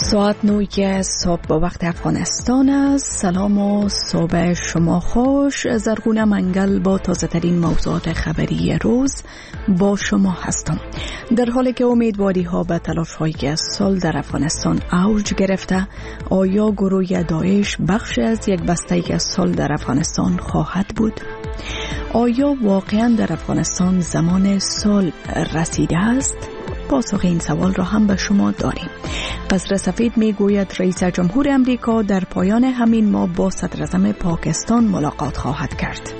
ساعت 9 صبح با وقت افغانستان است. سلام و صبح شما خوش. زرغونه منگل با تازه ترین موضوعات خبری روز با شما هستم. در حالی که امیدواری ها به تلاش های سال در افغانستان اوج گرفته، آیا گروه داعش بخش از یک بسته سال در افغانستان خواهد بود؟ آیا واقعا در افغانستان زمان سال رسیده است؟ پاسخ این سوال را هم به شما داریم. قصر سفید می گوید رئیس جمهور امریکا در پایان همین ماه با صدر اعظم پاکستان ملاقات خواهد کرد.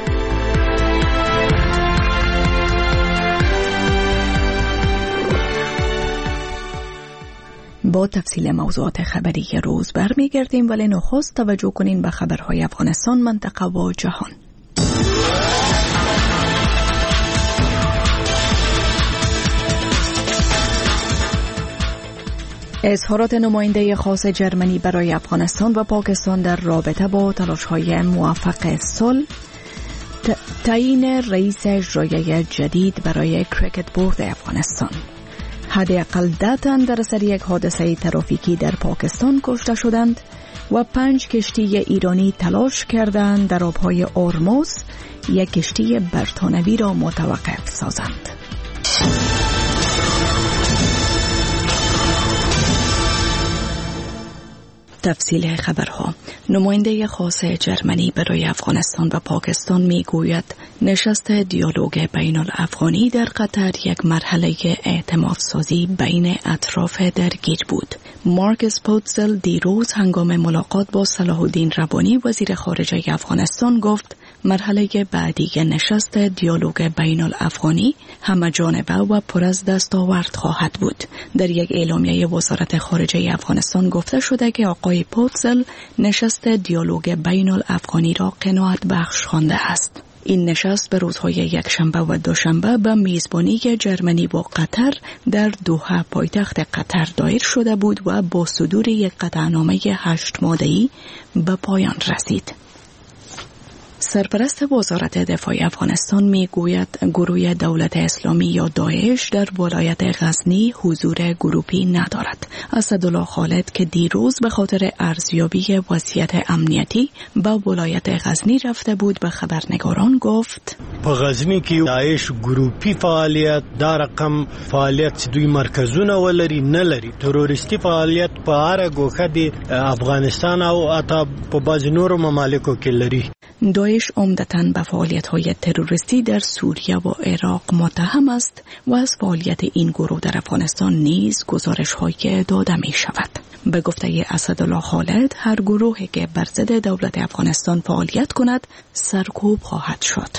با تفصیل موضوعات خبری روز برمیگردیم، ولی نخست توجه کنین به خبرهای افغانستان، منطقه و جهان. اظهارات نماینده خاص جرمنی برای افغانستان و پاکستان در رابطه با تلاش‌های موفق صلح، تعیین رئیس اجرایی جدید برای کریکت بورد افغانستان، حداقل 10 تن در اثر یک حادثه ترافیکی در پاکستان کشته شدند و 5 کشتی ایرانی تلاش کردند در آبهای هرمز یک کشتی بریتانوی را متوقف سازند. تفصیل خبرها. نماینده خاص جرمنی برای افغانستان و پاکستان میگوید نشست دیالوگ بین الافغانی در قطر یک مرحله اعتماد سازی بین اطراف درگیر بود. مارکس پوتزل دیروز هنگام ملاقات با صلاح الدین ربانی وزیر خارجه افغانستان گفت مرحله بعدی نشست دیالوگ بین الافغانی همه جانبه و پر از دستاورد خواهد بود. در یک اعلامیه وزارت خارجه افغانستان گفته شده که آقای پوتزل نشست دیالوگ بین الافغانی را قناعت بخش خوانده است. این نشست به روزهای یکشنبه و دوشنبه به میزبانی جرمنی و قطر در دوحه پایتخت قطر دایر شده بود و با صدور یک قطعنامه 8 ماده‌ای به پایان رسید. سرپرست وزارت دفاع افغانستان میگوید گروه دولت اسلامی یا داعش در ولایت غزنی حضور گروپی ندارد. اسدالله خالد که دیروز به خاطر ارزیابی وضعیت امنیتی به ولایت غزنی رفته بود به خبرنگاران گفت په غزنی کې داعش ګروپي فعالیت دا رقم فعالیت چې دوی مرکزونه ولري نه لري. تروریستي فعالیت په هر ګوښه د افغانستان او حتی په بعضې نورو ممالکو کې لري. داعش عمدتاً به فعالیت‌های تروریستی در سوریه و عراق متهم است و از فعالیت این گروه در افغانستان نیز گزارش‌های داده می‌شود. به گفته اسدالله خالد هر گروهی که بر ضد دولت افغانستان فعالیت کند سرکوب خواهد شد.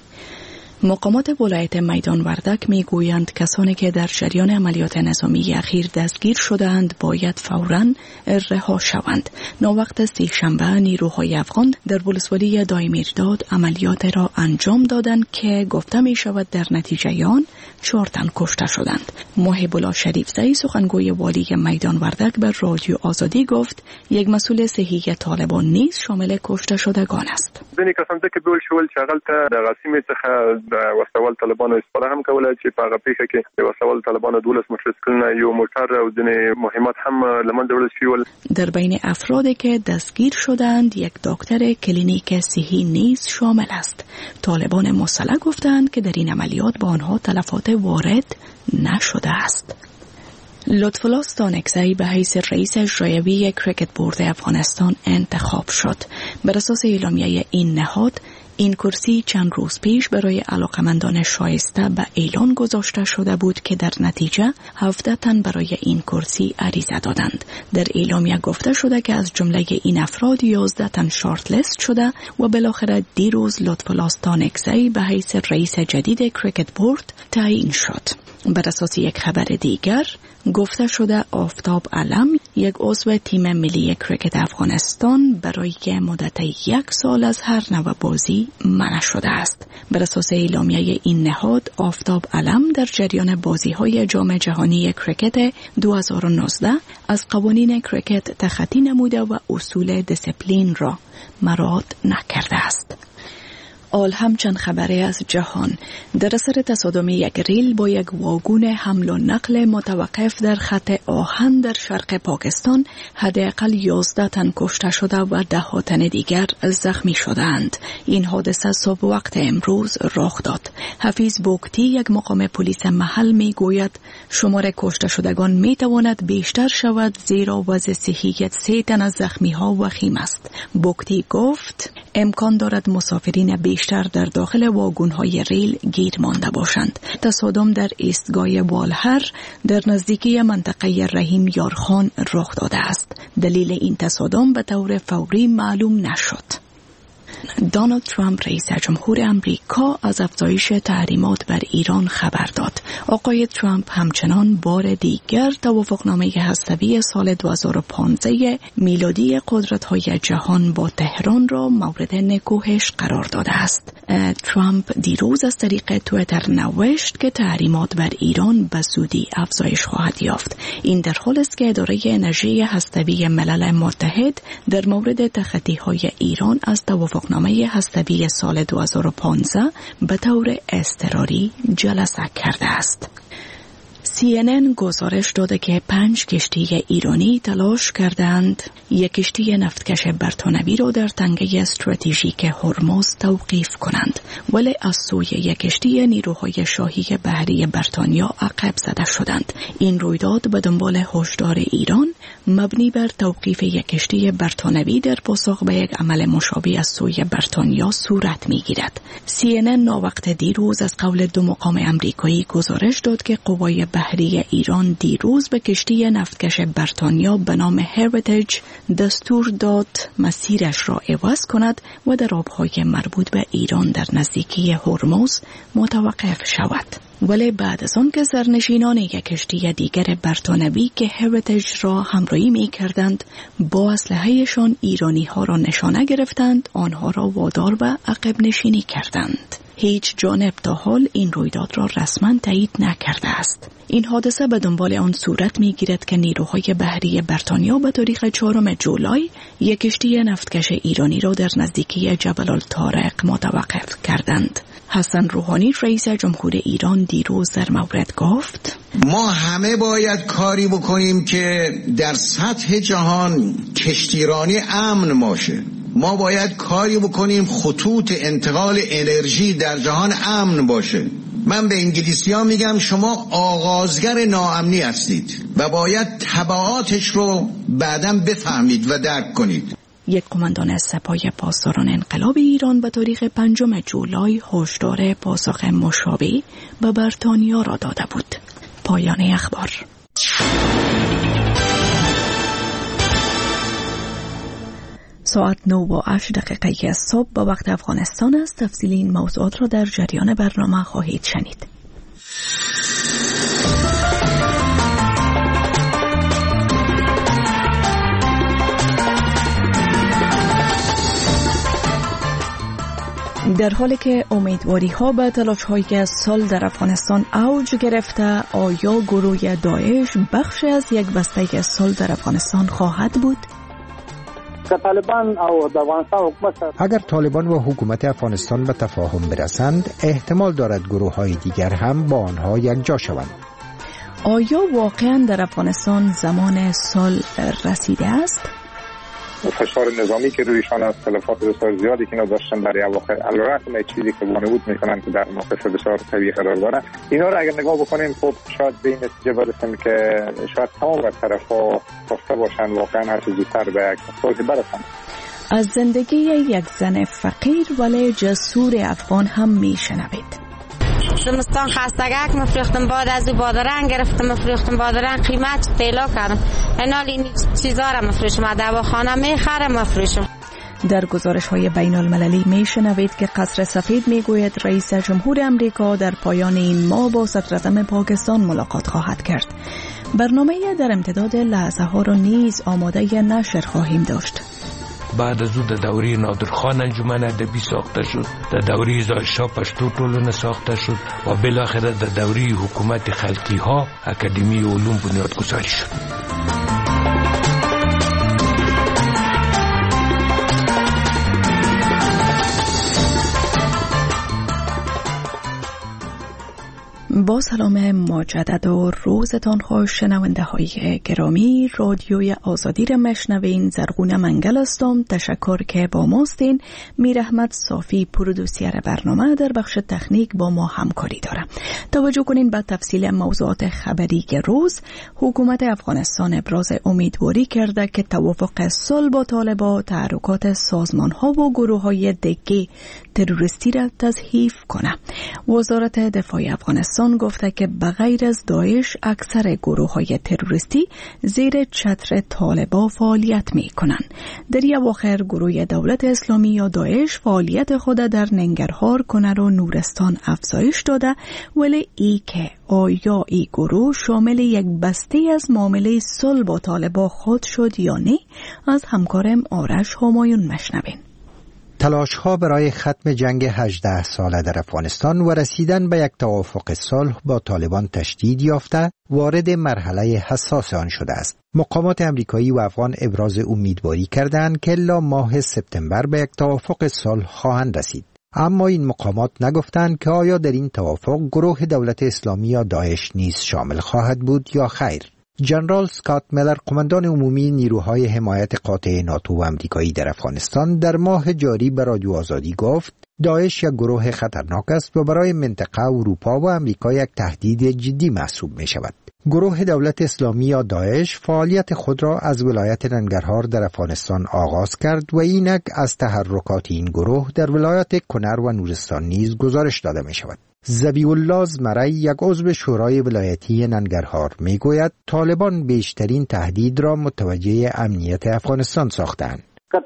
مقامات ولایت میدان وردک میگویند کسانی که در جریان عملیات نظامی اخیر دستگیر شدند باید فوراً رها شوند. ناوقت سه‌شنبه نیروهای افغان در ولسوالی دایمیرداد عملیات را انجام دادند که گفته می شود در نتیجه آن 4 تن کشته شدند. محب الله شریفزئی سخنگوی والی میدان وردک به رادیو آزادی گفت یک مسئول صحی طالبان نیز شامل کشته شدگان است. ځینې کسان چې بول شول چې هغلته د غسیمې څخه د وسوال طالبانو استفاده هم کوله چې په هغه پیښه کې د وسوال طالبانو 12 موټرسایکلونه یو موټر او ځینې مهمات هم له منځه وړل شول. در بین افرادی که دستگیر شدند یک دکتر کلینیک صحی نیز شامل است. طالبان مسلح گفتند که در این عملیات با آنها تلفات وارد نشده است. لطفالله ستانکزی به حیث رئیس اجرایی کریکت بورد افغانستان انتخاب شد. بر اساس اعلامیه این نهاد این کرسی چند روز پیش برای علاقمندان شایسته به اعلان گذاشته شده بود که در نتیجه 17 تن برای این کرسی عریضه دادند. در اعلامیه گفته شده که از جمله این افراد 11 تن شارت لیست شده و بالاخره دیروز لطفالله ستانکزی به حیث رئیس جدید کریکت بورد تعیین شد. بر اساس یک خبر دیگر گفته شده آفتاب علم یک عضو تیم ملی کریکت افغانستان برای مدت 1 سال از هر نوع بازی منع شده است. بر اساس اعلامیه این نهاد آفتاب علم در جریان بازی‌های جام جهانی کریکت 2019 از قوانین کریکت تخطی نموده و اصول دیسیپلین را مراعات نکرده است. آل همچند خبری از جهان. در اثر تصادم یک ریل با یک واگن حمل و نقل متوقف در خط آهن در شرق پاکستان حداقل 11 تن کشته شده و 10 تن دیگر زخمی شدند. این حادثه صبح وقت امروز رخ داد. حفیظ بوکتی، یک مقام پلیس محل، می گوید شمار کشته شدگان می تواند بیشتر شود زیرا وضع صحی 3 تن از زخمی ها وخیم است. بوکتی گفت امکان دارد مسافرین بیشتر در داخل واگن‌های ریل گیر مانده باشند. تصادم در ایستگاه والهر در نزدیکی منطقه رحیم یارخان رخ داده است. دلیل این تصادم به طور فوری معلوم نشد. دونالد ترامپ رئیس جمهور امریکا از افزایش تحریمات بر ایران خبر داد. آقای ترامپ همچنان بار دیگر توافقنامه هسته‌ای سال 2015 میلادی قدرت‌های جهان با تهران را مورد نکوهش قرار داده است. ترامپ دیروز از طریق توییتر نوشت که تحریمات بر ایران به زودی افزایش خواهد یافت. این در حالی است که اداره انرژی هسته‌ای ملل متحد در مورد تخطی‌های ایران از توافقنامه هسته‌ای سال 2015 به طور اضطراری جلسه کرده است. CNN گزارش داده که 5 کشتی ایرانی تلاش کردند یک کشتی نفتکش بریتانیایی را در تنگه استراتژیک هرمز توقیف کنند، ولی از سوی یک کشتی نیروهای شاهی بحری بریتانیا عقب زده شدند. این رویداد به دنبال هشدار ایران مبنی بر توقیف یک کشتی بریتانیایی در پاسخ به یک عمل مشابه از سوی بریتانیا صورت می‌گیرد. CNN ناوقت دیروز از قول 2 مقام آمریکایی گزارش داد که قوای بحری ایران دیروز به کشتی نفتکش بریتانیا به نام هریتیج دستور داد مسیرش را عوض کند و در آبهای مربوط به ایران در نزدیکی هرمز متوقف شود. ولی بعد از آن که سرنشینان یک کشتی دیگر بریتانیایی که هریتیج را همراهی می کردند با اسلحه‌شان ایرانی ها را نشانه گرفتند، آنها را وادار به عقب نشینی کردند. هیچ جانب تا حال این رویداد را رسما تایید نکرده است. این حادثه به دنبال آن صورت می‌گیرد که نیروهای بحری بریتانیا به تاریخ 4 جولای یک کشتی نفتکش ایرانی را در نزدیکی جبل الطارق متوقف کردند. حسن روحانی رئیس جمهور ایران دیروز در مورد گفت ما همه باید کاری بکنیم که در سطح جهان کشتیرانی امن باشه. ما باید کاری بکنیم خطوط انتقال انرژی در جهان امن باشه. من به انگلیسی ها میگم شما آغازگر ناامنی هستید و باید تبعاتش رو بعداً بفهمید و درک کنید. یک قماندان سپاه پاسداران انقلاب ایران به تاریخ 5 جولای هشدار پاسخ مشابه به بریتانیا را داده بود. پایان اخبار. ساعت 9:08 صبح به وقت افغانستان است. تفصیل این موضوعات را در جریان برنامه خواهید شنید. در حالی که امیدواری ها به تلاش های صلح در افغانستان اوج گرفته، آیا گروه داعش بخش از یک بسته صلح در افغانستان خواهد بود؟ اگر طالبان و حکومت افغانستان به تفاهم برسند، احتمال دارد گروه های دیگر هم با آنها یکجا شوند. آیا واقعا در افغانستان زمان صلح رسیده است؟ فشار نظامی که رویشان از تلفات بسیار زیادی که اینا داشتن برای اواخر علیرغم چیزی که وانمود میکنن که در موقف بسیار طبیعی قرار دارن، اینا رو اگر نگاه بکنیم خب شاید به این نتیجه برسیم که شاید تمام طرفا خسته باشن واقعا هر چه زودتر به یک صلح برسن. از زندگی یک زن فقیر ولی جسور افغان هم میشنوید. زمستان خستگک مفروختم، بعد از او بادرنگ گرفتم مفروختم، بادرنگ قیمت طلا کردم، اینال این چیزا را مفروشم، دواخانه میخرم مفروشم. در گزارش های بین المللی میشنوید که قصر سفید میگوید رئیس جمهور امریکا در پایان این ماه با صدراعظم پاکستان ملاقات خواهد کرد. برنامه در امتداد لحظه ها را نیز آماده نشر خواهیم داشت. بعد از او د دورې نادرخان انجمن ادبی ساخته شد، د دورې ظاهرشاه پښتو ټولنه ساخته شد و بالاخره د دورې حکومت خلقی ها اکادمی علوم بنیادگذاری شد. با سلام مجدد و روزتان خوش شنونده های گرامی. رادیوی آزادی را مشنوین. زرغون منگل هستم. تشکر که با ماستین. میر احمد صافی پرودوسر برنامه در بخش تکنیک با ما همکاری داره. توجه کنین به تفصیل موضوعات خبری که روز. حکومت افغانستان ابراز امیدواری کرده که توافق صلح با طالبان تحرکات سازمان ها و گروه های دیگه تروریستی را تضعیف کنه. وزارت دفاع افغانستان گفته که بغیر از داعش اکثر گروه های تروریستی زیر چتر طالبان فعالیت می کنند. در اواخر گروه دولت اسلامی یا داعش فعالیت خود در ننگرهار، کنر و نورستان افزایش داده، ولی که آیا این گروه شامل یک بسته از معامله صلح با طالبان خود شد یا نه، از همکارم آرش همایون مشنوین. تلاش‌ها برای ختم جنگ 18 ساله در افغانستان و رسیدن به یک توافق صلح با طالبان تشدید یافته، وارد مرحله حساس آن شده است. مقامات امریکایی و افغان ابراز امیدواری کردند که الا ماه سپتامبر به یک توافق صلح خواهند رسید. اما این مقامات نگفتند که آیا در این توافق گروه دولت اسلامی یا داعش نیز شامل خواهد بود یا خیر. جنرال اسکات میلر، قماندان عمومی نیروهای حمایت قاطع ناتو و امریکایی در افغانستان، در ماه جاری به رادیو آزادی گفت داعش یک گروه خطرناک است و برای منطقه اروپا و امریکا یک تهدید جدی محسوب می شود. گروه دولت اسلامی یا داعش فعالیت خود را از ولایت ننگرهار در افغانستان آغاز کرد و اینک از تحرکات این گروه در ولایت کنر و نورستان نیز گزارش داده می شود. ذبیح الله زمری، یک عضو شورای ولایتی ننگرهار، می گوید طالبان بیشترین تهدید را متوجه امنیت افغانستان ساختند.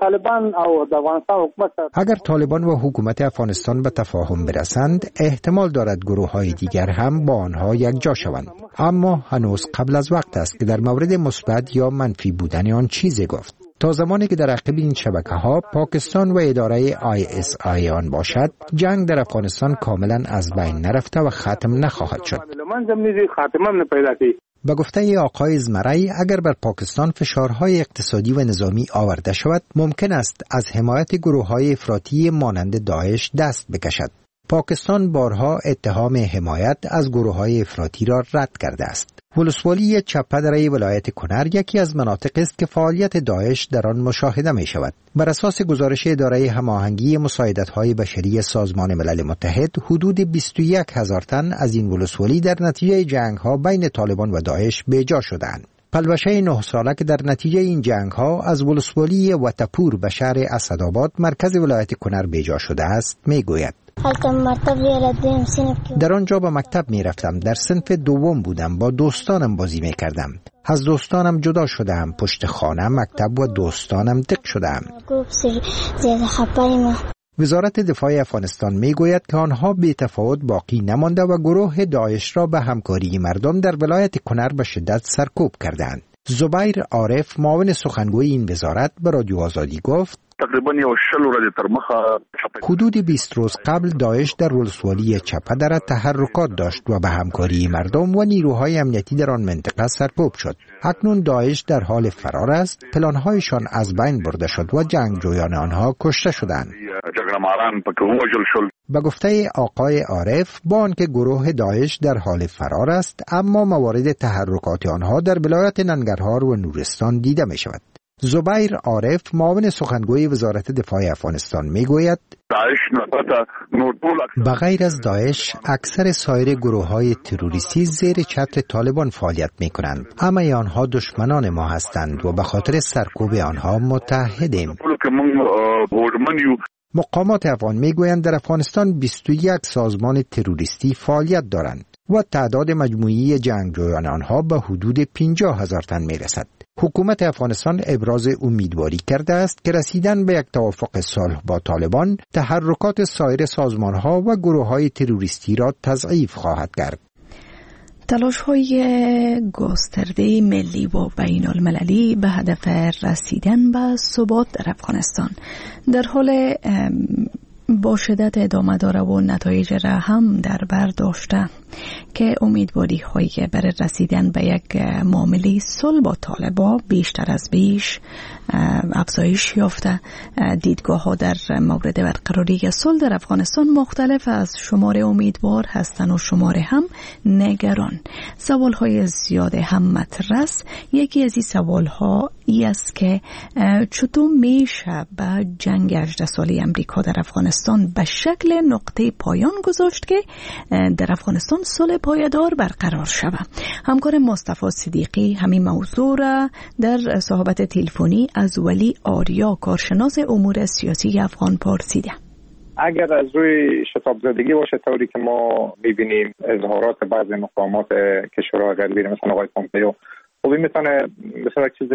اگر طالبان و حکومت افغانستان به تفاهم برسند، احتمال دارد گروه های دیگر هم با آنها یک جا شوند. اما هنوز قبل از وقت است که در مورد مثبت یا منفی بودن آن چیزی گفت. تا زمانی که در عقب این شبکه‌ها پاکستان و اداره ISI آن باشد، جنگ در افغانستان کاملا از بین نرفته و ختم نخواهد شد. به گفته آقای زمری، اگر بر پاکستان فشارهای اقتصادی و نظامی آورده شود، ممکن است از حمایت گروه‌های افراطی مانند داعش دست بکشد. پاکستان بارها اتهام حمایت از گروه‌های افراطی را رد کرده است. ولسوالی چپدره ولایت کنر یکی از مناطق است که فعالیت داعش در آن مشاهده می شود. بر اساس گزارش اداره هماهنگی مساعدت‌های بشری سازمان ملل متحد، حدود 21,000 تن از این ولسوالی در نتیجه جنگ‌ها بین طالبان و داعش بی‌جا شدند. پلوشه 9 ساله که در نتیجه این جنگ‌ها از ولسوالی وطپور به شهر اسدآباد مرکز ولایت کنر بی‌جا شده است، می‌گوید. در آنجا به مکتب می رفتم. در صنف دوم بودم. با دوستانم بازی می کردم. از دوستانم جدا شدم. پشت خانه، مکتب و دوستانم دق شدم. وزارت دفاع افغانستان می گوید که آنها بی تفاوت باقی نمانده و گروه داعش را به همکاری مردم در ولایت کنر به شدت سرکوب کردند. زبیر عارف، معاون سخنگوی این وزارت، به رادیو آزادی گفت حدود 20 روز قبل داعش در ولسوالی چپدره تحرکات داشت و به همکاری مردم و نیروهای امنیتی در آن منطقه سرکوب شد. اکنون داعش در حال فرار است. پلانهایشان از بین برده شد و جنگجویان آنها کشته شدند. به گفته آقای عارف، با آنکه گروه داعش در حال فرار است، اما موارد تحرکات آنها در ولایت ننگرهار و نورستان دیده می شود. زبیر عارف، معاون سخنگوی وزارت دفاع افغانستان، می گوید بغیر از داعش اکثر سایر گروه‌های تروریستی زیر چتر طالبان فعالیت می کنند، اما آنها دشمنان ما هستند و به خاطر سرکوب آنها متحدیم. مقامات افغان می گویند در افغانستان 21 سازمان تروریستی فعالیت دارند و تعداد مجموعی جنگجویان آنها به حدود 50,000 تن می رسد. حکومت افغانستان ابراز امیدواری کرده است که رسیدن به یک توافق صلح با طالبان تحرکات سایر سازمان‌ها و گروه‌های تروریستی را تضعیف خواهد کرد. تلاش‌های گسترده ملی و بین المللی به هدف رسیدن به ثبات در افغانستان در حال با شدت ادامه داره و نتایج را هم در بر داشته. که امیدواری هایی برای رسیدن به یک معامله صلح با طالبان بیشتر از بیش افزایش یافته. دیدگاه ها در مورد برقراری صلح در افغانستان مختلف از شماره امیدوار هستند و شماره هم نگران. سوال های زیاد هم مطرح است. یکی از این سوال ها است که چطور میشه به جنگ 18 ساله امریکا در افغانستان به شکل نقطه پایان گذاشت که در افغانستان صلح پایدار برقرار شود. همکار مصطفی صدیقی همین موضوع را در صحبت تلفنی از ولی آریا کارشناس امور سیاسی افغان پرسیده. اگر از روی شتاب زدگی باشه طوری که ما میبینیم اظهارات بعضی مقامات کشورهای غربی مثلا آقای پومپئو خب این میتونه مثلا چیز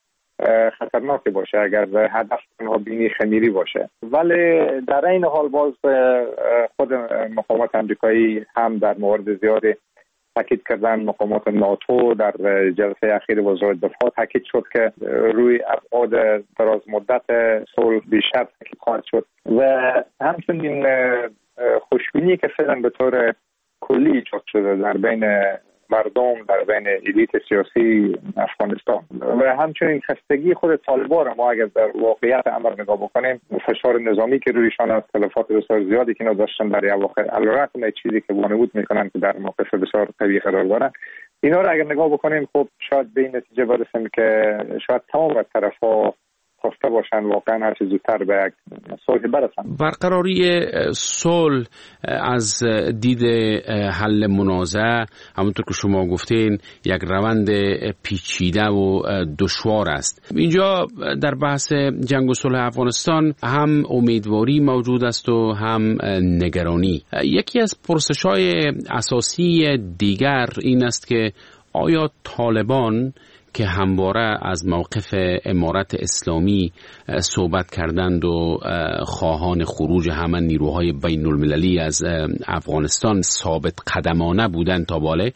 خطرناکی باشه اگر هدف اونها بینی خمیری باشه. ولی در این حال باز خود مقامات امریکایی هم در مورد زیادی تاکید کردن. مقامات ناتو در جلسه اخیر وزارت دفاع تاکید شد که روی ابعاد دراز مدت صلح بیشتر تاکید خواهد شد و همچنین خوشبینی که فعلا به طور کلی ایجاد شده در بین مردم، در بین الیت سیاسی افغانستان و همچنین خستگی خود طالبان را ما اگر در واقعیت امر نگاه بکنیم، فشار نظامی که رویشان از تلفات بسیار زیادی که اینا داشتن در اواخر علیرغم چیزی که وانمود میکنن که در موقف بسیار قوی قرار دارن، اینا را اگر نگاه بکنیم خب شاید به این نتیجه برسیم که شاید تمام از طرفا خواسته باشن واقعا هر چه زودتر به یک صلح برسن. برقراری صلح از دید حل منازعه همونطور که شما گفتین یک روند پیچیده و دشوار است. اینجا در بحث جنگ و صلح افغانستان هم امیدواری موجود است و هم نگرانی. یکی از پرسش‌های اساسی دیگر این است که آیا طالبان که همواره از موقف امارت اسلامی صحبت کردند و خواهان خروج همه نیروهای بین المللی از افغانستان ثابت قدمانه بودند تا باله،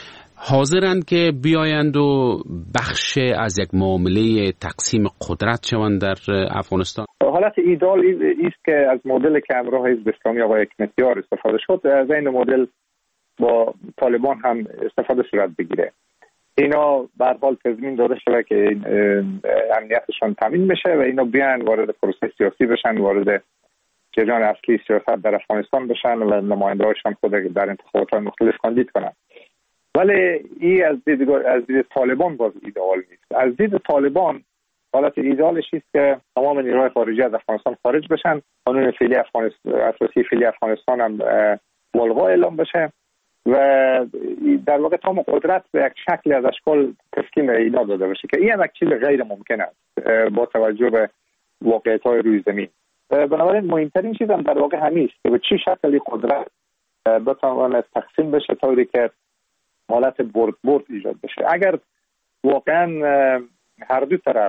حاضرند که بیایند و بخش از یک معامله تقسیم قدرت شوند در افغانستان؟ حالت ایدئال است که از مدل که همراه حزب اسلامی آقای حکمتیار استفاده شد از این مدل با طالبان هم استفاده صورت بگیره. اینا به هر حال تضمین داده شده که امنیتشان تامین بشه و اینا بیان وارد پروسه سیاسی بشن، وارد جریان اصلی سیاست در افغانستان بشن و نماینده‌هاشون خود در انتخابات مختلف کاندید کنن. ولی این از دید طالبان باز ایدئال نیست. از دید طالبان حالت ایدئالش است که تمام نیروهای خارجی از افغانستان خارج بشن، قانون فعلی افغانستان اساسی فعلی افغانستان هم ملغا اعلام بشه و در واقع تمام قدرت به یک شکلی از اشکال تسکین اینا داده بشه که این یک چیز غیر ممکن است با توجه به واقعیت‌های روی زمین. بنابراین مهمترین چیز هم در واقع همین است که به چه شکلی قدرت بتواند تقسیم بشه طوری که حالت برد ایجاد بشه. اگر واقعا هر دو طرف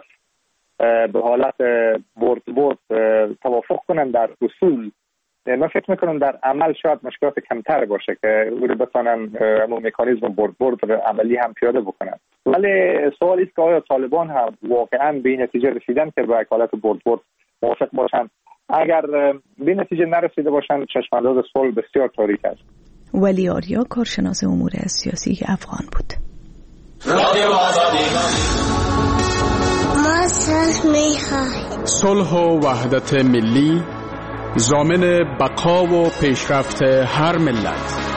به حالت برد توافق کنن در اصول، من فکر میکنم در عمل شاید مشکلات کمتر باشه که او رو بتونن همون مکانیزم برد عملی هم پیاده بکنن. ولی سوال است که آیا طالبان هم واقعا به این نتیجه رسیدن که با حالت برد موافق باشن؟ اگر به نتیجه نرسیده باشن چشمانداز صلح بسیار تاریک است. ولی آریا کارشناس امور سیاسی افغان بود. ما صلح می‌خواهیم. صلح و وحدت ملی ضامن بقا و پیشرفت هر ملت.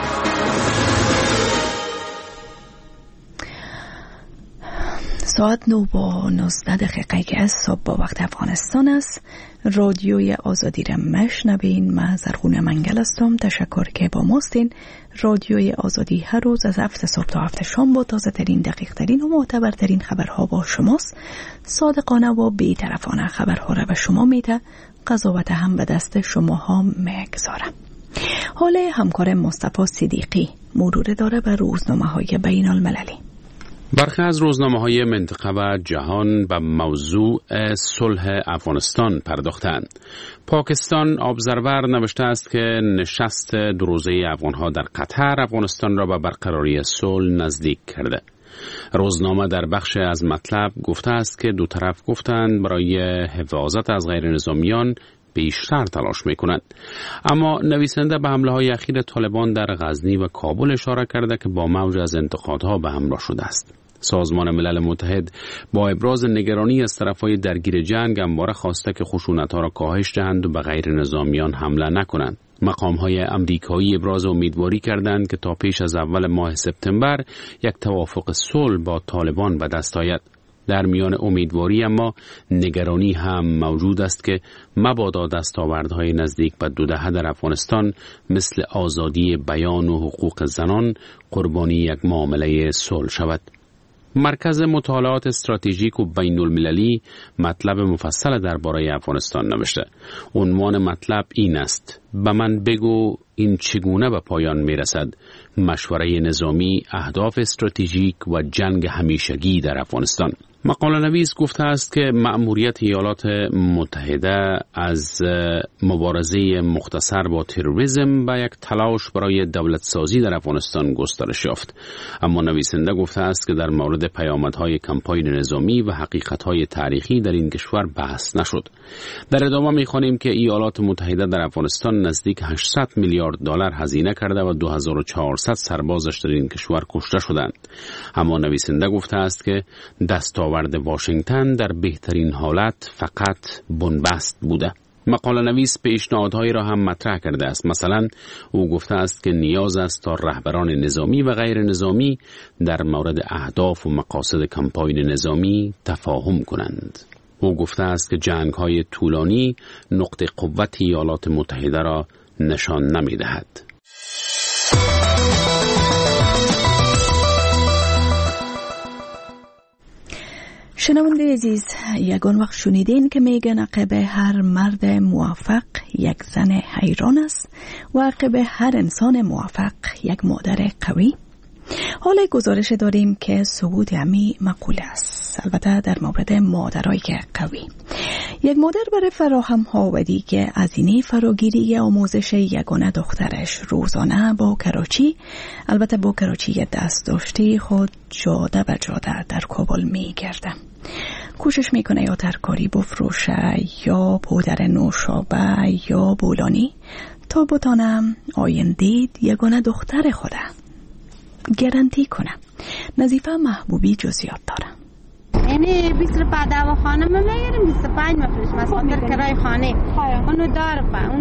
ساعت 9:19 که از صبح با وقت افغانستان است. رادیوی آزادی را مشنوین. من زرغون منگل هستم. تشکر که با ماستین. رادیوی آزادی هر روز از 7 صبح تا 7 شام با تازه ترین، دقیق ترین و معتبرترین خبرها با شماست. صادقانه و بی‌طرفانه خبرها را به شما میده. قضاوت هم به دست شماها میگذارم. حال همکار مصطفی صدیقی مرور داره به روزنامه‌های بین المللی. برخی از روزنامه‌های منطقه و جهان به موضوع صلح افغانستان پرداختند. پاکستان ابزرور نوشته است که نشست دو روزه افغان‌ها در قطر افغانستان را به برقراری صلح نزدیک کرده. روزنامه در بخش از مطلب گفته است که دو طرف گفتند برای حفاظت از غیر نظامیان پیشتر تلاش میکنند. اما نویسنده به حمله‌های اخیر طالبان در غزنی و کابل اشاره کرده که با موج از انتقادها به همراه شده است. سازمان ملل متحد با ابراز نگرانی از طرفهای درگیر جنگ همواره خواسته که خشونت‌ها را کاهش دهند و به غیر نظامیان حمله نکنند. مقام‌های امریکایی ابراز امیدواری کردند که تا پیش از اول ماه سپتامبر یک توافق صلح با طالبان به دست آید. در میان امیدواری اما نگرانی هم موجود است که مبادا دستاوردهای نزدیک به 2 دهه در افغانستان مثل آزادی بیان و حقوق زنان قربانی یک معامله صلح شود. مرکز مطالعات استراتژیک و بین المللی مطلب مفصل درباره افغانستان نوشته. عنوان مطلب این است: به من بگو این چگونه به پایان میرسد؟ مشوره نظامی، اهداف استراتژیک و جنگ همیشگی در افغانستان. مقاله نویس گفته است که مأموریت ایالات متحده از مبارزه مختصر با تروریسم به یک تلاش برای دولت سازی در افغانستان گسترش یافت. اما نویسنده گفته است که در مورد پیامدهای کمپاین نظامی و حقیقتهای تاریخی در این کشور بحث نشد. در ادامه می‌خوانیم که ایالات متحده در افغانستان نزدیک 800 میلیارد دلار هزینه کرده و 2400 سربازش در این کشور کشته شدند. اما نویسنده گفته است که دستاورد واشنگتن در بهترین حالت فقط بنبست بوده. مقاله نویس پیشنهادهایی را هم مطرح کرده است. مثلا او گفته است که نیاز است تا رهبران نظامی و غیر نظامی در مورد اهداف و مقاصد کمپاین نظامی تفاهم کنند. او گفته است که جنگ‌های طولانی نقطه قوت ایالات متحده را نشان نمی‌دهد. شنونده عزیز، یگان وقت شنیدین که میگن عقب هر مرد موفق یک زن حیران است و عقب هر انسان موفق یک مادر قوی. حالا گزارش داریم که ثبوت همی مقوله است، البته در مورد مادرای قوی. یک مادر برای فراهم آوردی که هزینه فراگیری آموزش یگانه دخترش روزانه با کراچی، البته با کراچی دست داشتی خود جاده به جاده در کابل میگرده. کوشش میکنه یا ترکاری بفروشه یا پودر نوشابه یا بولانی تا بتانم آینده یگانه دختر خوده گارانتی کنه. نظیفه محبوبی جزئیات داره. یعنی 20 روپیه دوا خانه ما میگیریم، 25 مفروش مثلا کرای خانه اونو داره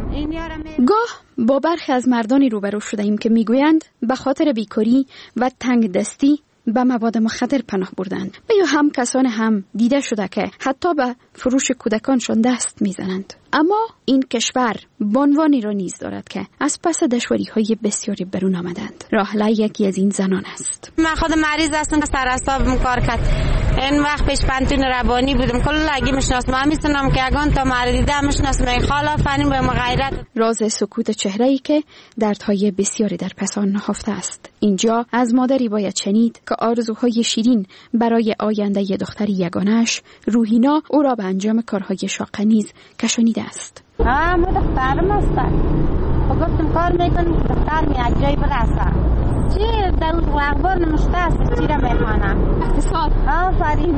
اونو. گاه با برخی از مردانی روبرو شده ایم که میگویند به خاطر بیکاری و تنگ دستی به مواد مخدر پناه بردند. یا هم کسان هم دیده شده که حتی به فروش کودکانشان دست میزنند. اما این کشور بانوانی را نیز دارد که از پس دشواری‌های بسیاری برون آمدند. راحله یکی از این زنان است. من خود مریض هستم، سر اعصابم کار کرد. این وقت پیش پنتون روانی بودم، کلگی میشناسم. من می‌دونم که اگان تا مرد دیدم میشناسم. خالا فنی به غیرت. راز سکوت چهره‌ای که دردهای بسیاری در پس آن نهفته است. اینجا از مادری باید شنید که آرزوهای شیرین برای آینده دختری یگانه‌اش روحینا او را به انجام کارهای شاقه نیز کشانیده است. ما دخترم هستم. گفتم کار میکنم دختر می اجرای برسه. چی در اخبار نمشته است چی را میخوانم. اقتصاد. آفرین.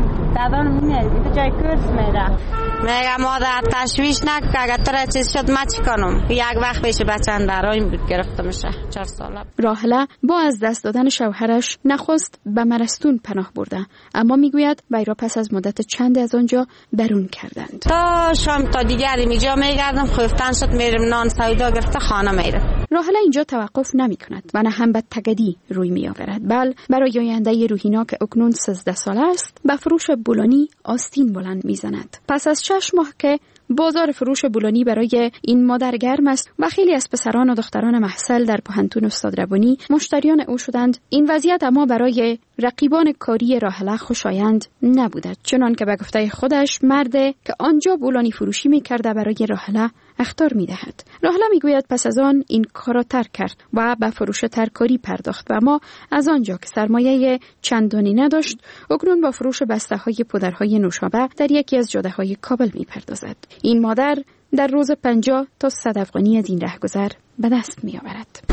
دادان میاد جای کورس میره. میگم مادر تشویش نکن که اگر تو چیز شد ما چی کنم. یک وقت پیش بچه‌ام درایم بود گرفته میشه 4 ساله. راحله با از دست دادن شوهرش نخست به مرستون پناه برده، اما میگوید وی را پس از مدت چند از آنجا برون کردند. تا شام تا دیگری اینجا میگردم، خفتن شد میرم نان سودا گرفته خانه میرم. راحله اینجا توقف نمی کند و نه هم به تگدی روی می آورد، بل برای آینده روحینا که اکنون 13 ساله است به فروش بولانی آستین بلند می زند. پس از 6 ماه که بازار فروش بولانی برای این مادر گرم است و خیلی از پسران و دختران محصل در پوهنتون استاد ربانی مشتریان او شدند، این وضعیت اما برای رقیبان کاری راحله خوشایند نبودد، چنان که به گفته خودش مرده که آنجا بولانی فروشی می کرده برای راحله اخطار می دهد. راحله می گوید پس از آن این کار را ترک کرد و به فروش ترکاری پرداخت و اما از آنجا که سرمایه چندانی نداشت اکنون با فروش بسته های پودرهای نوشابه در یکی از جاده های کابل می پردازد. این مادر در روز 50 تا 100 افغانی از این رهگذر به دست می آورد.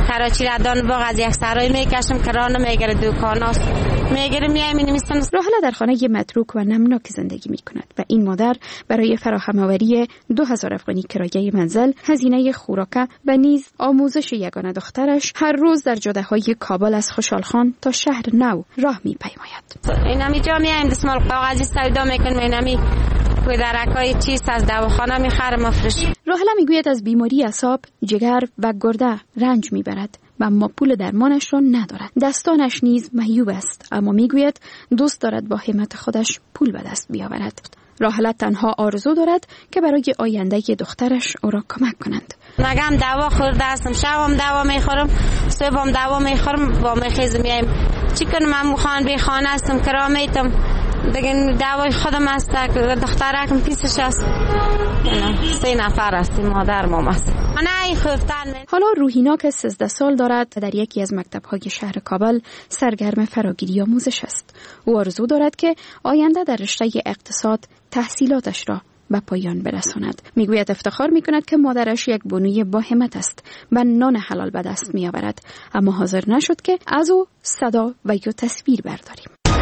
کراچی ردان باغ از یک سرای میکشم که راه نمیگیره، دکاناست میگیره میایم می‌نویسن. راحله در خانه متروک و نمناک زندگی می‌کند و این مادر برای فراهم آوری 2000 افغانی کرایه منزل، هزینه خوراک و نیز آموزش یگانه دخترش هر روز در جاده‌های کابل از خوشحالخان تا شهر نو راه می‌پیماید. اینمی جا میایم دستمال کاغذی سودا میکنیم، اینمی کودرکای چیز از دواخانه میخرم مفرش. راحله میگوید از بیماری اعصاب، جگر و گرده رنج میبرد و اما پول درمانش را ندارد. دستانش نیز معیوب است، اما میگوید دوست دارد با همت خودش پول به دست بیاورد. راحله تنها آرزو دارد که برای آینده دخترش او را کمک کنند. نگم دوا خورده هستم، شبم دوا میخورم، صبحم دوا میخورم، با میخیزم میایم چی کنم. من خان بی خانه هستم، کرامیتم دیگه، دوای خودم است، دخترکم پیسش است. 3 نفر هستیم، مادرم است. حالا روحینا که 13 سال دارد و در یکی از مکتب‌های شهر کابل سرگرم فراگیری آموزش است. او آرزو دارد که آینده در رشته اقتصاد تحصیلاتش را به پایان برساند. میگوید افتخار میکند که مادرش یک بانوی با همت است و نان حلال به دست میآورد، اما حاضر نشد که از او صدا و یا تصویر برداریم.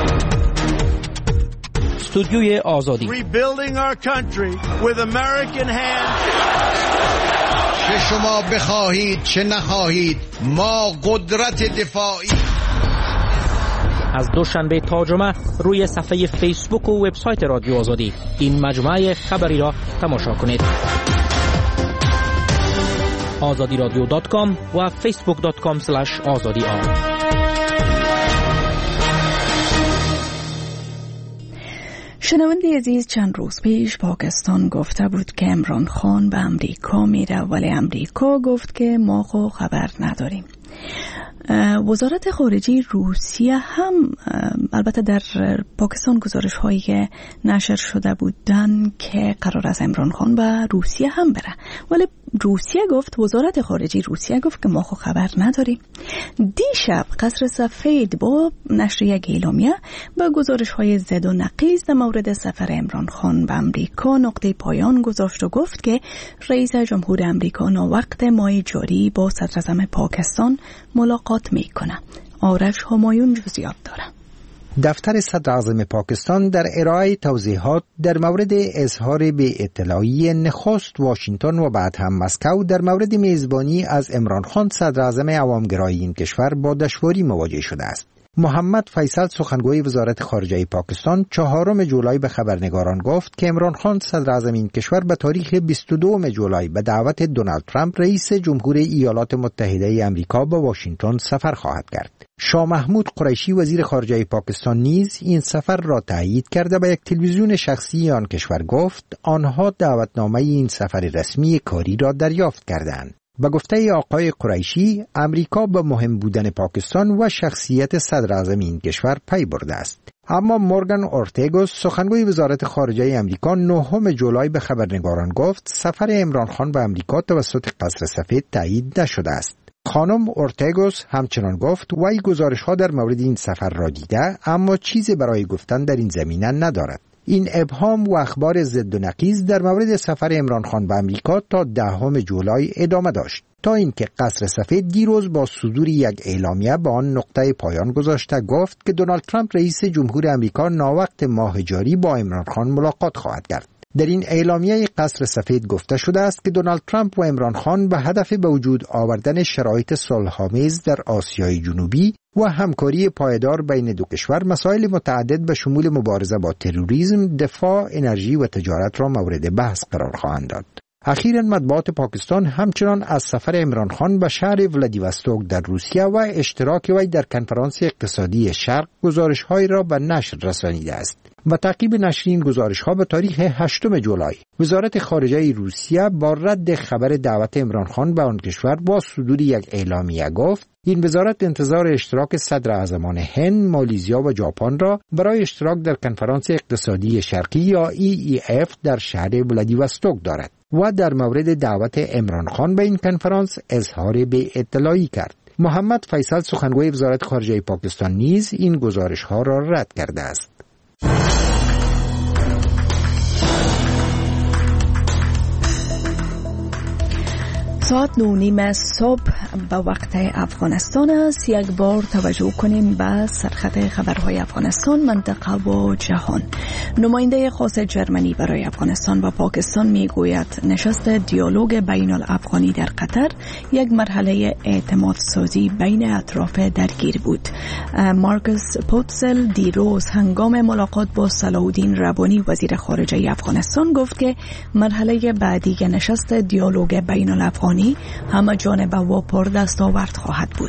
استودیوی آزادی. چه شما بخواهید چه نخواهید، ما قدرت دفاعی. از دوشنبه تا جمعه روی صفحه فیسبوک و وبسایت رادیو آزادی این مجموعه خبری را تماشا کنید. azadiradio.com و facebook.com/azadi. شنونده عزیز، چند روز پیش پاکستان گفته بود که عمران خان به امریکا میره، ولی امریکا گفت که ما خبر نداریم. وزارت خارجه روسیه هم البته در پاکستان گزارش هایی که نشر شده بودن که قرار است عمران خان به روسیه هم بره، ولی روسیه گفت، وزارت خارجه روسیه گفت که ما خبر نداریم. دیشب قصر سفید با نشر یک اعلامیه به گزارش های زد و نقیض در مورد سفر عمران خان به امریکا نقطه پایان گذاشت و گفت که رئیس جمهور امریکا ناوقت ماه جاری با صدراعظم پاکستان ملاقات میکنه. آرش همایون جزئیات داره. دفتر صدراعظم پاکستان در ارائه توضیحات در مورد اظهار بی اطلاعی نخست واشنگتن و بعد هم مسکو در مورد میزبانی از عمران خان صدراعظم عوامگرای این کشور با دشواری مواجه شده است. محمد فیصل سخنگوی وزارت خارجه پاکستان 4 جولای به خبرنگاران گفت که عمران خان صدراعظم این کشور به تاریخ 22 جولای به دعوت دونالد ترامپ رئیس جمهور ایالات متحده آمریکا به واشنگتن سفر خواهد کرد. شاه محمود قریشی وزیر خارجه پاکستان نیز این سفر را تایید کرده به یک تلویزیون شخصی آن کشور گفت آنها دعوتنامه این سفر رسمی کاری را دریافت کردند. به گفته آقای قریشی، امریکا به مهم بودن پاکستان و شخصیت صدراعظم این کشور پی برده است. اما مورگان اورتگوس سخنگوی وزارت خارجه امریکا 9 جولای به خبرنگاران گفت سفر عمران خان به امریکا توسط قصر سفید تایید نشده است. خانم اورتگوس همچنان گفت وی گزارش‌ها در مورد این سفر را دیده اما چیزی برای گفتن در این زمینه ندارد. این ابهام و اخبار ضد و نقیض در مورد سفر عمران خان به امریکا تا 10 جولای ادامه داشت، تا اینکه قصر سفید دیروز با صدور یک اعلامیه به آن نقطه پایان گذاشته گفت که دونالد ترامپ رئیس جمهور امریکا ناوقت ماه جاری با عمران خان ملاقات خواهد کرد. در این اعلامیه قصر سفید گفته شده است که دونالد ترامپ و عمران خان به هدف به وجود آوردن شرایط صلح‌آمیز در آسیای جنوبی و همکاری پایدار بین دو کشور مسائل متعدد به شمول مبارزه با تروریسم، دفاع، انرژی و تجارت را مورد بحث قرار خواهند داد. اخیراً مطبوعات پاکستان همچنان از سفر عمران خان به شهر ولادیواستوک در روسیه و اشتراک وی در کنفرانس اقتصادی شرق گزارش‌هایی را به نشر رسانیده است. و تعقیب نشر این گزارش‌ها به تاریخ 8 جولای وزارت خارجه روسیه با رد خبر دعوت عمران خان به آن کشور با صدور یک اعلامیه گفت این وزارت انتظار اشتراک صدراعظمان هند، مالزیا و ژاپن را برای اشتراک در کنفرانس اقتصادی شرقی یا EEF در شهر ولادیواستوک دارد و در مورد دعوت عمران خان به این کنفرانس اظهار بی اطلاعی کرد. محمد فیصل سخنگوی وزارت خارجه پاکستان نیز این گزارش‌ها را رد کرده است. ساعت 9:30 صبح به وقت افغانستان است. یک بار توجه کنیم به سرخط خبرهای افغانستان، منطقه و جهان. نماینده خاص جرمنی برای افغانستان و پاکستان میگوید نشست دیالوگ بین الافغانی در قطر یک مرحله اعتماد سازی بین اطراف درگیر بود. مارکوس پوتسل دیروز هنگام ملاقات با صلاح الدین ربانی وزیر خارجه افغانستان گفت که مرحله بعدی نشست دیالوگ بین الافغانی همه جانبه و پردستاورد خواهد بود.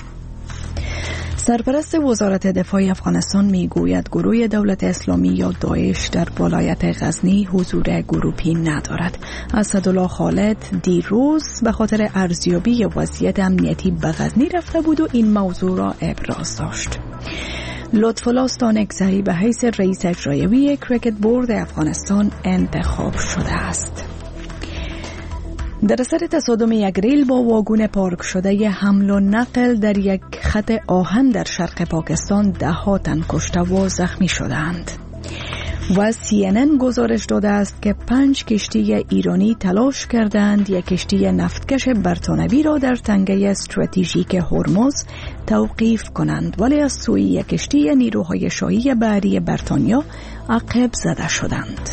سرپرست وزارت دفاع افغانستان میگوید گروه دولت اسلامی یا داعش در ولایت غزنی حضور گروپی ندارد. اسدالله خالد دیروز به خاطر ارزیابی وضعیت امنیتی به غزنی رفته بود و این موضوع را ابراز داشت. لطف‌الله ستانکزی به حیث رئیس اجرایی کریکت بورد افغانستان انتخاب شده است. در اثر تصادم یک ریل با واگن پارک شده حمل و نقل در یک خط آهن در شرق پاکستان 10 تن کشته و زخمی شدند. و CNN گزارش داده است که 5 کشتی ایرانی تلاش کردند یک کشتی نفتکش بریتانوی را در تنگه استراتژیک هرمز توقیف کنند، ولی از سوی یک کشتی نیروهای شاهی بحری بریتانیا عقب زده شدند.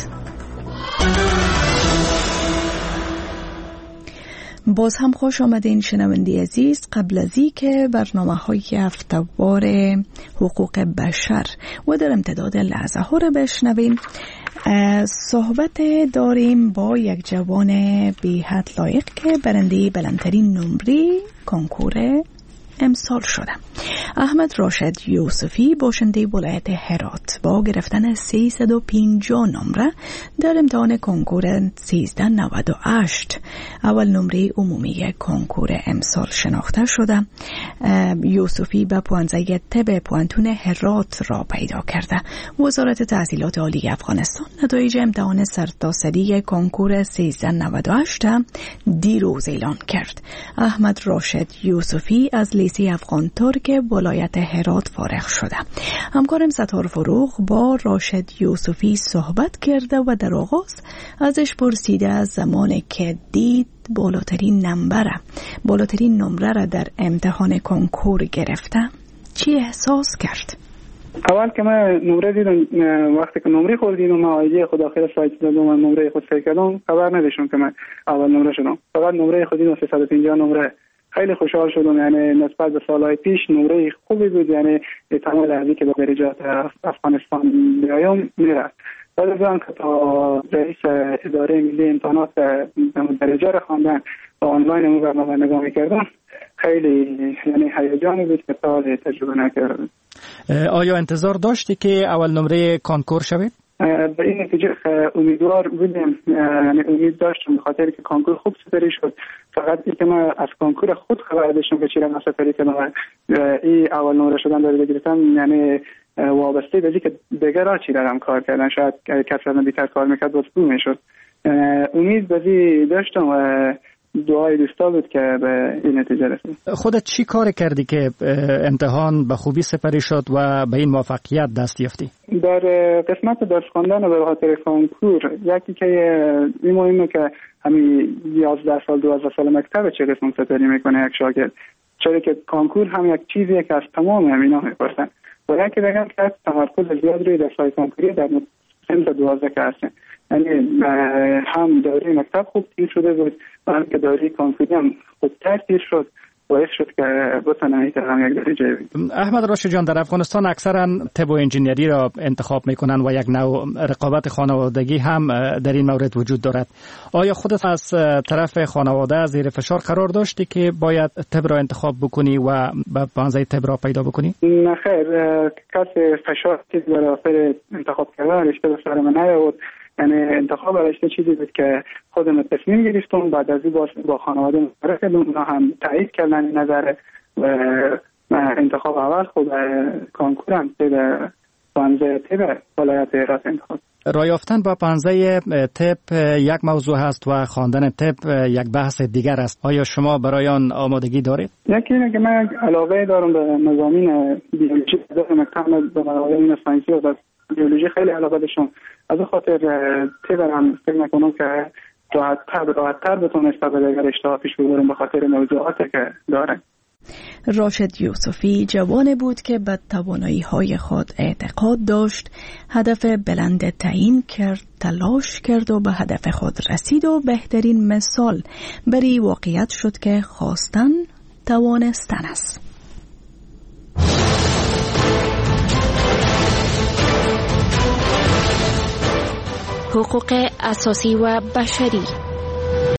باز هم خوش آمدین شنونده عزیز. قبل از این که برنامه‌های هفته‌وار حقوق بشر و در امتداد لحظه ها رو بشنویم، صحبت داریم با یک جوان بی حد لایق که برنده بلندترین نمره کنکور امسال شده. احمد راشد یوسفی باشنده ولایت هرات با گرفتن 350 نمره در امتحان کنکور 1398 اول نمره عمومی کنکور امسال شناخته شده. یوسفی به پوانزه طب پوانتون هرات را پیدا کرده. وزارت تحصیلات عالی افغانستان نتایج امتحان سرتاسری کنکور 1398 دیروز اعلان کرد. احمد راشد یوسفی از لیسه افغان ترک ولایت هرات فارغ شده. همکارم ستار فروغ با راشد یوسفی صحبت کرده و در آغاز ازش پرسیده از زمانی که دید بالاترین نمره را در امتحان کنکور گرفته چی احساس کرد؟ اول که من نمره دیدم، وقتی که نمره خوردیم و من آیدی خود داخل سایت دادم و نمره خود سعی کردم، خبر نداشتم که من اول نمره شدم. فقط نمره خود دیدم 350 نمره. خیلی خوشحال شدم، یعنی نسبت به سالهای پیش نمره خوبی بود، یعنی تمام لحظی که به درجات افغانستان بیایم میرفت. بعد از آن که تا رئیس اداره ملی امتحانات درجه را خواندن و آنلاین اون برنامه نگاه میکردم، خیلی یعنی هیجانی بود که تا تجربه نکردم. آیا انتظار داشتی که اول نمره کانکور شوید؟ به این نتیجه امیدوار بودیم، یعنی امید داشتم به خاطر که کانکور خوب سپری شد. فقط این که من از کانکور خود خبر داشتم که چیرا من سپری کردم این اول نمره شدن داره بگیرتم، یعنی وابسته به که دیگر را چیرا هم کار کردن، شاید کسی از بیتر کار میکرد باز خوب میشد. امید به داشتم و دعای دوستا بود که به این نتیجه رسید. خودت چی کار کردی که امتحان به خوبی سپری شد و به این موفقیت دست یافتی؟ در قسمت درس خواندن به خاطر کانکور یکی که این مهمه که همین 11 سال 12 سال مکتب چه قسم سپری میکنه یک شاگرد، چرا که کانکور هم یک چیزیه که از تمام همینا میپرسن. باید که بگم که تمرکز زیاد روی درس‌های کانکوری در سن تا 12 که هستن، یعنی هم دوره مکتب خوب تیر شده بود و هم که دوره کانکوری هم خوبتر تیر شد، باعث شد که بتونم هم یک درجه بگیرم. احمد راشد جان، در افغانستان اکثرا طب و انجینری را انتخاب میکنن و یک نوع رقابت خانوادگی هم در این مورد وجود دارد. آیا خودت از طرف خانواده زیر فشار قرار داشتی که باید طب را انتخاب بکنی و به پانزه طب را پیدا بکنی؟ نه خیر، کسی فشار چیز برای انتخاب کردن رشته به سر من نیاورد. یعنی انتخاب رشته چیزی بود که خودم تصمیم گرفتم، بعد از این با خانواده مشورت کردم، اونا هم تایید کردن این نظر و انتخاب اول خود کانکورم طب پانزه طب ولایت هرات انتخاب. راه یافتن با پانزه طب یک موضوع هست و خواندن طب یک بحث دیگر است. آیا شما برای آن آمادگی دارید؟ یکی اینه که من علاقه دارم به مضامین بیولوژی، مکتب به مضامین ساینسی و بیولوژی خیلی علاقه داشتم. از خاطر طب هم فکر میکنم که راحت‌تر بتونسته به دیگر اشتها پیش ببرم به خاطر موضوعاتی که دارن. راشد یوسفی جوانی بود که به توانایی‌های خود اعتقاد داشت، هدف بلند تعیین کرد، تلاش کرد و به هدف خود رسید و بهترین مثال برای واقعیت شد که خواستن توانستن است. حقوق اساسی و بشری